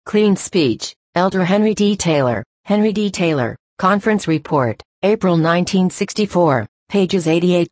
Clean Speech, Elder Henry D. Taylor, Henry D. Taylor, Conference Report, April 1964, pages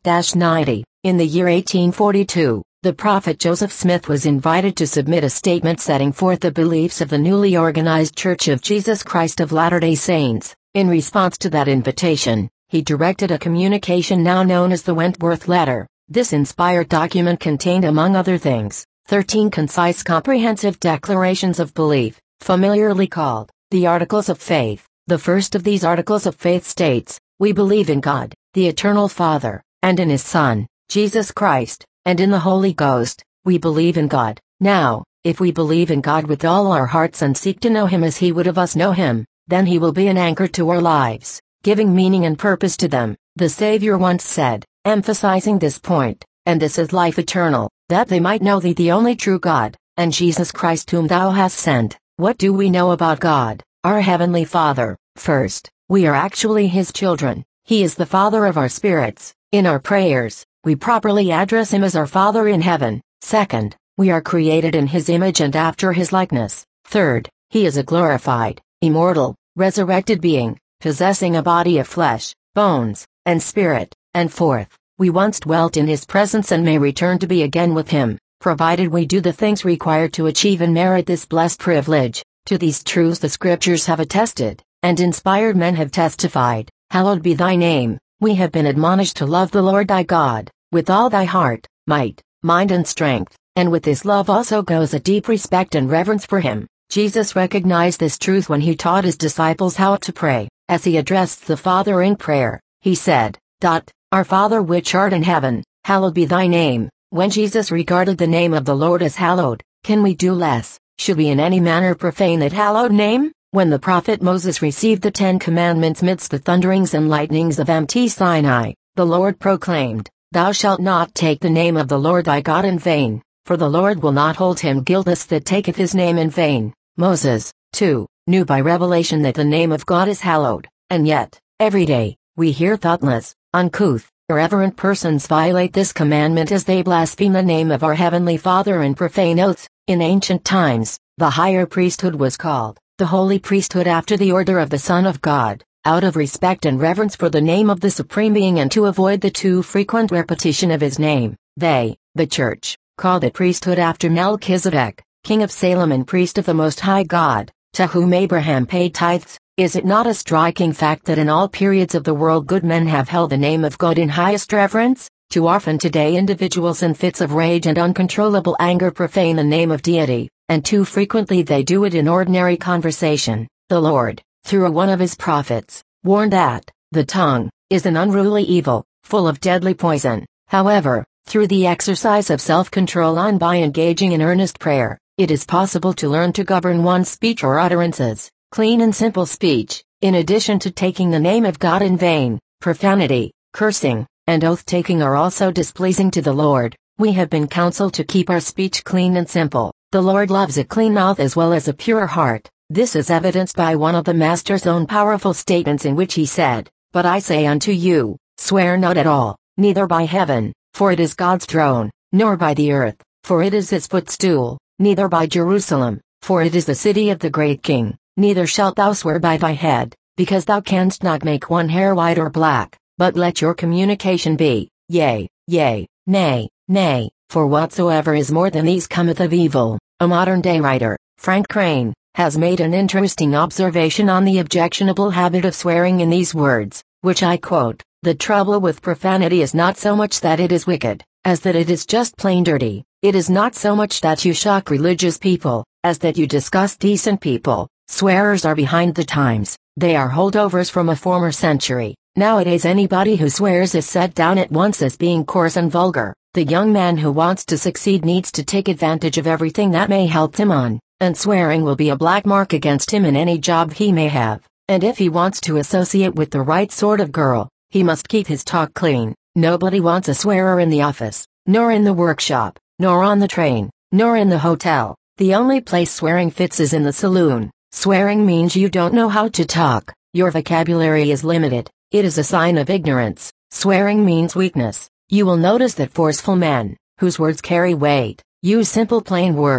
88-90. In the year 1842, the prophet Joseph Smith was invited to submit a statement setting forth the beliefs of the newly organized Church of Jesus Christ of Latter-day Saints. In response to that invitation, he directed a communication now known as the Wentworth Letter. This inspired document contained, among other things, 13 concise comprehensive declarations of belief, familiarly called the Articles of Faith. The first of these Articles of Faith states, "We believe in God, the Eternal Father, and in His Son, Jesus Christ, and in the Holy Ghost. We believe in God." Now, if we believe in God with all our hearts and seek to know Him as He would have us know Him, then He will be an anchor to our lives, giving meaning and purpose to them. The Savior once said, emphasizing this point, "And this is life eternal, that they might know Thee the only true God, and Jesus Christ whom Thou hast sent." What do we know about God, our Heavenly Father? First, we are actually His children. He is the Father of our spirits. In our prayers, we properly address Him as our Father in heaven. Second, we are created in His image and after His likeness. Third, He is a glorified, immortal, resurrected being, possessing a body of flesh, bones, and spirit. And fourth, we once dwelt in His presence and may return to be again with Him, provided we do the things required to achieve and merit this blessed privilege. To these truths the Scriptures have attested, and inspired men have testified. Hallowed be Thy name. We have been admonished to love the Lord thy God, with all thy heart, might, mind and strength, and with this love also goes a deep respect and reverence for Him. Jesus recognized this truth when He taught His disciples how to pray. As He addressed the Father in prayer, He said, "Our Father which art in heaven, hallowed be Thy name." When Jesus regarded the name of the Lord as hallowed, can we do less? Should we in any manner profane that hallowed name? When the prophet Moses received the 10 Commandments midst the thunderings and lightnings of empty Sinai, the Lord proclaimed, "Thou shalt not take the name of the Lord thy God in vain, for the Lord will not hold him guiltless that taketh his name in vain." Moses, too, knew by revelation that the name of God is hallowed, and yet, every day, we hear thoughtless, uncouth, irreverent persons violate this commandment as they blaspheme the name of our Heavenly Father in profane oaths. In ancient times, the higher priesthood was called the holy priesthood after the order of the Son of God, out of respect and reverence for the name of the Supreme Being and to avoid the too frequent repetition of His name. They, the Church, called it priesthood after Melchizedek, king of Salem and priest of the Most High God, to whom Abraham paid tithes. Is it not a striking fact that in all periods of the world good men have held the name of God in highest reverence? Too often today individuals in fits of rage and uncontrollable anger profane the name of deity, and too frequently they do it in ordinary conversation. The Lord, through one of His prophets, warned that the tongue is an unruly evil, full of deadly poison. However, through the exercise of self-control and by engaging in earnest prayer, it is possible to learn to govern one's speech or utterances. Clean and simple speech, in addition to taking the name of God in vain, profanity, cursing, and oath-taking are also displeasing to the Lord. We have been counseled to keep our speech clean and simple. The Lord loves a clean mouth as well as a pure heart. This is evidenced by one of the Master's own powerful statements in which He said, "But I say unto you, swear not at all, neither by heaven, for it is God's throne, nor by the earth, for it is His footstool, neither by Jerusalem, for it is the city of the great King. Neither shalt thou swear by thy head, because thou canst not make one hair white or black, but let your communication be, yea, yea, nay, nay, for whatsoever is more than these cometh of evil." A modern-day writer, Frank Crane, has made an interesting observation on the objectionable habit of swearing in these words, which I quote, "The trouble with profanity is not so much that it is wicked, as that it is just plain dirty. It is not so much that you shock religious people, as that you disgust decent people. Swearers are behind the times, they are holdovers from a former century. Nowadays anybody who swears is set down at once as being coarse and vulgar. The young man who wants to succeed needs to take advantage of everything that may help him on, and swearing will be a black mark against him in any job he may have. And if he wants to associate with the right sort of girl, he must keep his talk clean. Nobody wants a swearer in the office, nor in the workshop, nor on the train, nor in the hotel. The only place swearing fits is in the saloon. Swearing means you don't know how to talk, your vocabulary is limited, it is a sign of ignorance. Swearing means weakness. You will notice that forceful men, whose words carry weight, use simple plain words.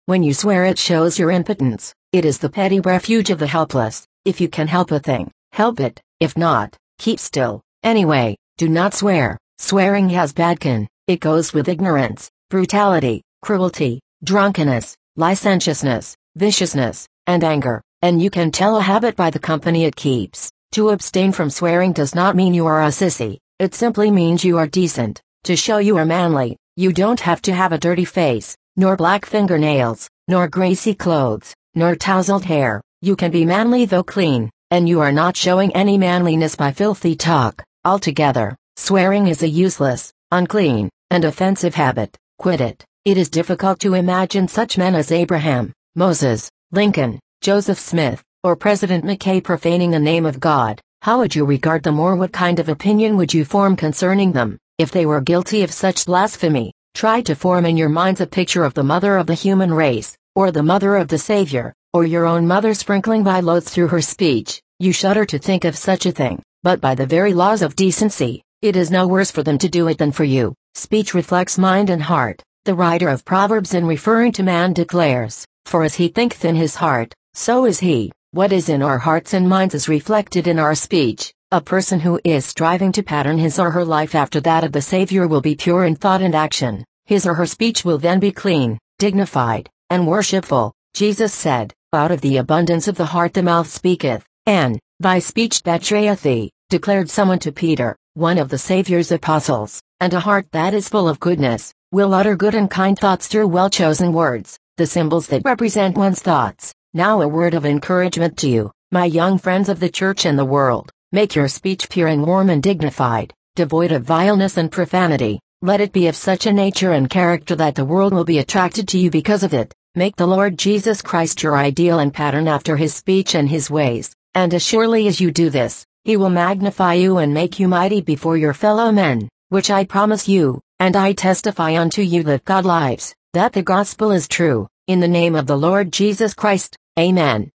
When you swear, it shows your impotence. It is the petty refuge of the helpless. If you can help a thing, help it. If not, keep still. Anyway, do not swear. Swearing has bad kin. It goes with ignorance, brutality, cruelty, drunkenness, licentiousness, viciousness, and anger, and you can tell a habit by the company it keeps. To abstain from swearing does not mean you are a sissy. It simply means you are decent. To show you are manly, you don't have to have a dirty face, nor black fingernails, nor greasy clothes, nor tousled hair. You can be manly though clean, and you are not showing any manliness by filthy talk. Altogether, swearing is a useless, unclean, and offensive habit. Quit it. It is difficult to imagine such men as Abraham, Moses, Lincoln, Joseph Smith, or President McKay profaning the name of God. How would you regard them, or what kind of opinion would you form concerning them, if they were guilty of such blasphemy? Try to form in your minds a picture of the mother of the human race, or the mother of the Savior, or your own mother sprinkling by loads through her speech. You shudder to think of such a thing, but by the very laws of decency, it is no worse for them to do it than for you. Speech reflects mind and heart. The writer of Proverbs, in referring to man, declares, "For as he thinketh in his heart, so is he." What is in our hearts and minds is reflected in our speech. A person who is striving to pattern his or her life after that of the Savior will be pure in thought and action. His or her speech will then be clean, dignified, and worshipful. Jesus said, "Out of the abundance of the heart the mouth speaketh," and, "Thy speech betrayeth thee," declared someone to Peter, one of the Savior's apostles. And a heart that is full of goodness will utter good and kind thoughts through well-chosen words, the symbols that represent one's thoughts. Now a word of encouragement to you, my young friends of the church and the world. Make your speech pure and warm and dignified, devoid of vileness and profanity. Let it be of such a nature and character that the world will be attracted to you because of it. Make the Lord Jesus Christ your ideal and pattern after his speech and his ways, and as surely as you do this, he will magnify you and make you mighty before your fellow men, which I promise you, and I testify unto you that God lives, that the gospel is true, in the name of the Lord Jesus Christ. Amen.